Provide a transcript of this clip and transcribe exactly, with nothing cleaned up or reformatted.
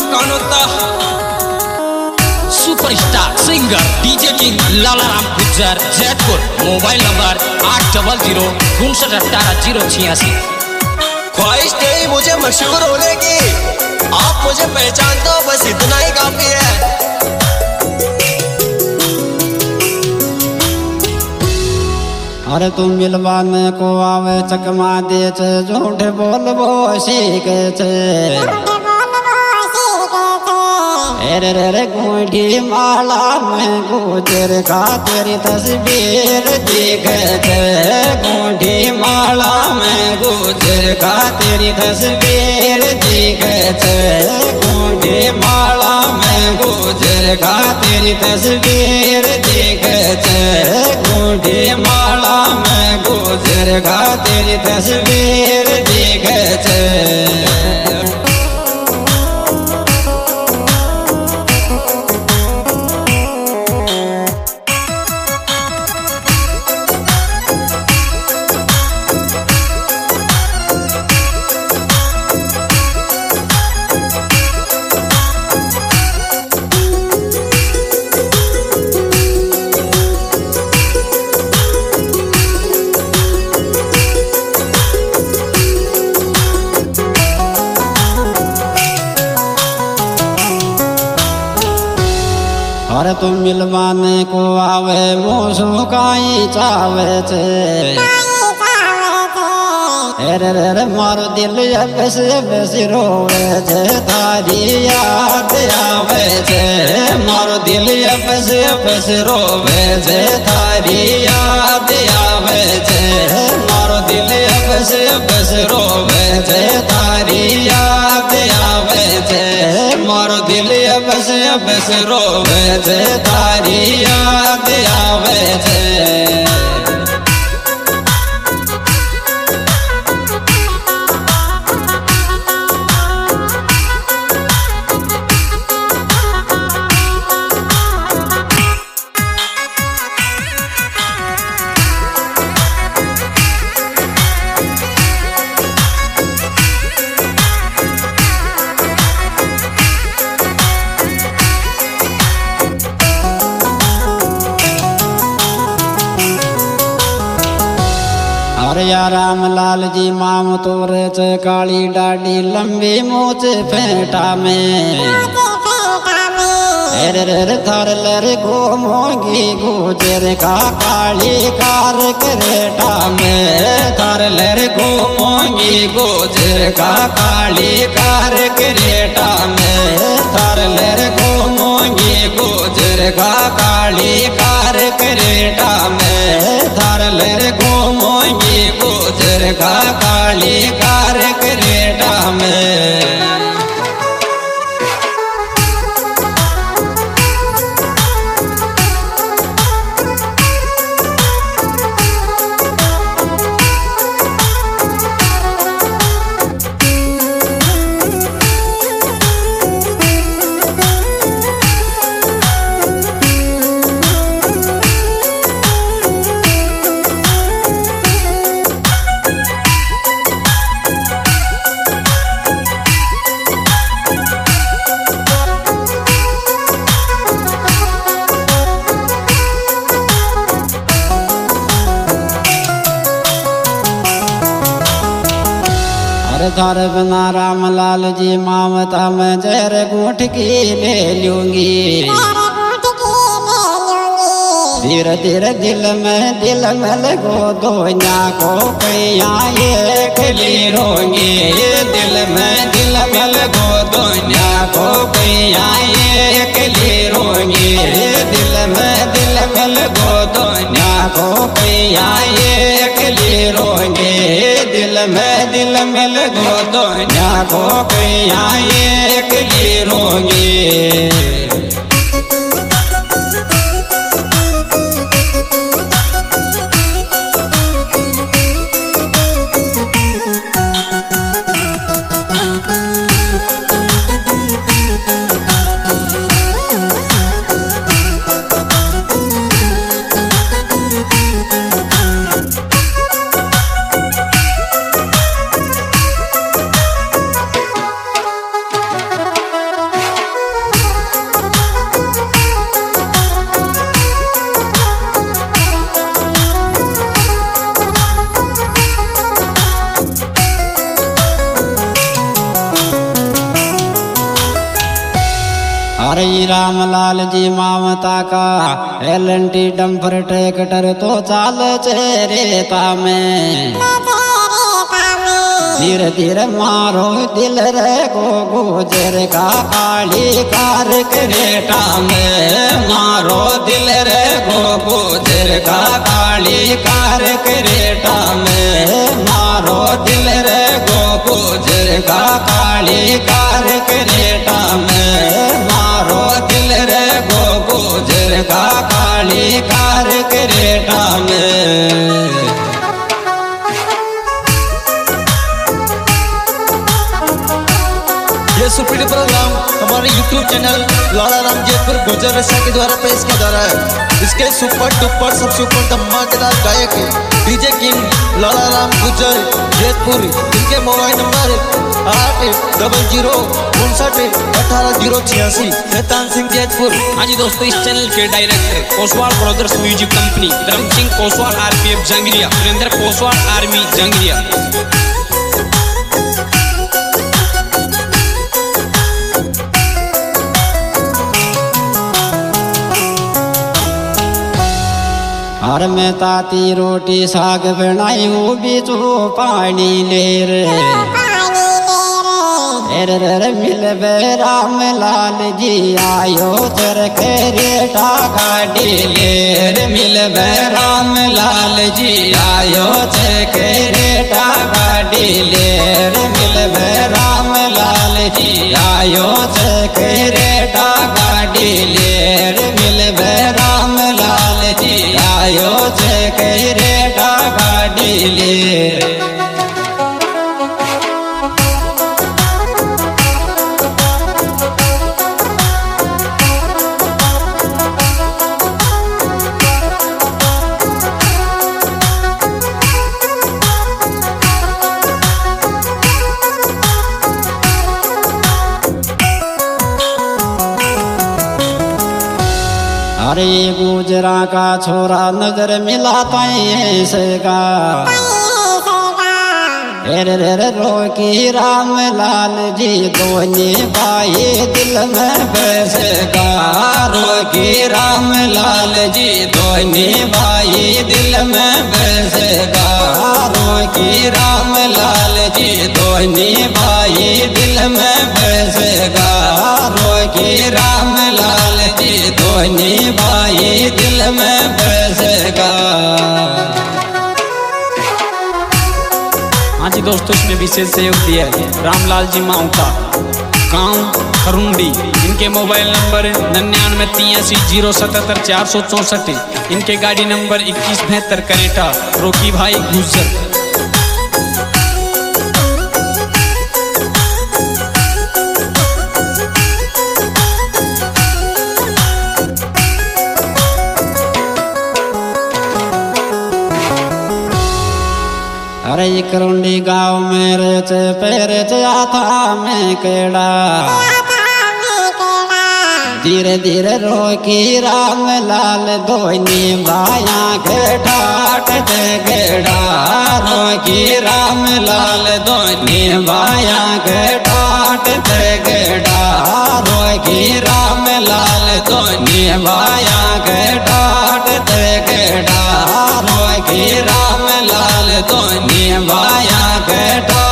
Kanota superstar singer DJ king Lala Ram Gujjar Jaipur. Mobile number आठ double zero उनसठ अठारह जीरो छियासी। ख्वाहिश नहीं मुझे मशहूर होने की, आप मुझे पहचान दो बस इतना ही काफी है। अरे तुम मिलवाने को आवे चकमा दे छे, झूठ बोलबो सीखे छे। अरे रे गुंठी माला में गुजर का तेरी तस्वीर दिखे छे। गुंठी माला में गुजर का तेरी तस्वीर दिखे छे। गुंठी माला में गुजर का तेरी तस्वीर दिखे छे। गुंठी माला में गुजर का तेरी तस्वीर दिखे छे। अरे तुम मिलवाने को आवे मोसो काई चावे छे। अरे रे मारो दिल बस बस रोवे छे, तारी याद आवे छे। मारो दिल बस बस रोवे छे, तारी याद आवे छे। मारो दिल बस बस रोवे छे, तारी याद आवे छे। मारो दिल बस बस रोवे छे, तारी याद आवे छे। या राम लाल जी माम तोरे च काली डाडी लंबी मूछ फेंटा में। अरे रे थर लर गो मोगी गुजर का काली कार करेटा में। थर लर गो मोगी गुजर का काली कार करेटा में। थर लर गो मोगी गुजर का काली कार करेटा में। थर लर गो मोगी गुजर का काली कार करेटा में। थार बिना राम लाल जी मामता में जहर गुठ की ले लूंगी। धीरे धीरे दिल में दिल में लगो दोनिया को कैया एक ली रोंगी। दिल में दिल में लगो दोनिया को कैया एक ली रोंगी। दिल में दिल में लगो दोनिया को कैया एक ली रोंगी। दिल में दिल में लगो दोनिया को कैया एक ली रोंगी। अरे रामलाल जी मामता का L N T dumper tractor तो चाल चेरेता में धीरे धीरे मारो दिल रे गो गुजर का काली कार करेटा में मारो दिल रे गो गुजर का काली कार करेटा में मारो दिल रे गो गुजर का काली कार करेटा में मारो दिल रे गो गुजर का काली कार करेटा में। ये सुपीड प्रोग्राम हमारे यूट्यूब चैनल लाला राम जयपुर गुर्जर रसा के द्वारा पेश किया जा रहा है। इसके सुपर डुपर सब सुपर धमाकेदार गायक डीजे किंग लाला राम गुर्जर जयपुर। इनके मोबाइल नंबर आठ डबल जीरो उनसठ अठारह जीरो छियासी। शैतान सिंह जयपुर। हाँ जी दोस्तों, इस चैनल के director Koswal brothers music company, Dharam Singh Koswal RPF Jangaria, Surendra Koswal army Jangaria. हर में ताती रोटी साग बनाई वो बीचो पानी ले रे रे रे मिल राम लाल जी आयो चर के रेटा गाड़ी ले रे मिल राम लाल जी आयो चर के रेटा गाड़ी ले रे मिल राम लाल जी आयो चर के रेटा गाड़ी ले रे मिल राम लाल जी आयो चर के रेटा गाड़ी ले। अरे गुजरा का छोरा नजर मिलाता ऐसे का रे रे रोकी राम लाल जी दोनी भाई दिल में बसेगा रोकी राम लाल जी दोनी भाई दिल में बसेगा रोकी राम लाल जी दोनी भाई दिल में बसेगा रोकी राम लाल जी दोनी भाई दिल में बसेगा। हाँ जी दोस्तों, इसमें विशेष सहयोग दिया है रामलाल जी माउंटा, गांव खरुंडी। इनके मोबाइल नंबर निन्यानवे तिरासी जीरो सतहत्तर चार सौ चौसठ। इनके गाड़ी नंबर इक्कीस बहत्तर करेटा, रोकी भाई गुजर। अरे करुंडी गाँव में रेच पैरे आता में केड़ा धीरे धीरे रोकी राम लाल दोनी भाया के ठाट दे गेड़ा रोकी राम लाल दोनी भाया के ठाट दे गेड़ा रोकी राम लाल दोनी भाया के ठाट दे गेड़ा रोकी राम लाल दोनी भाया के ठाट